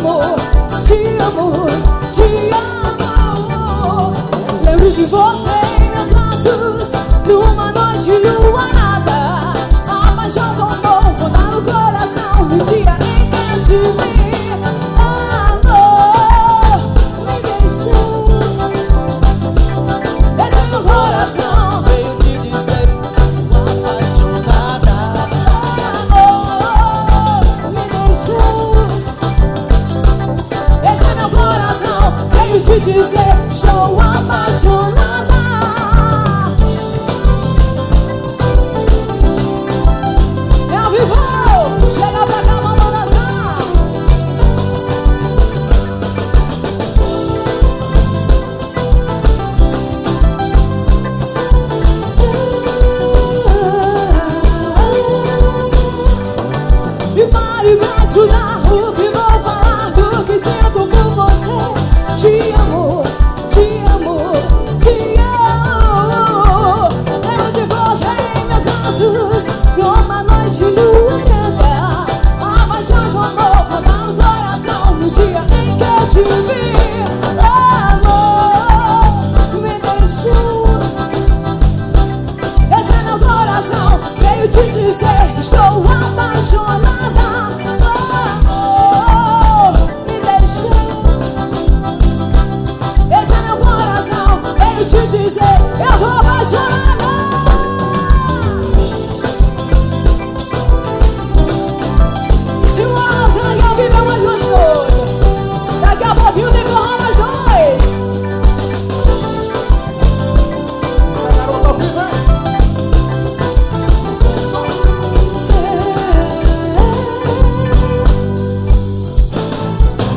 amo, te amo, te amo. Lembro de você em meus braços, numa noite iluminada. A paixão tomou conta no coração no dia em que eu te vi. Amor, me deixou. Esse é meu coração. Veio te dizer apaixonada. Amor, me deixou. Esse é meu coração. Veio te dizer, estou apaixonada. É ao vivo. Chega pra cá, vamos dançar. E pare pra escutar o que vou falar, do que sinto por você. Te amo, te amo, te amo. Lembro de você em meus braços, numa noite iluminada.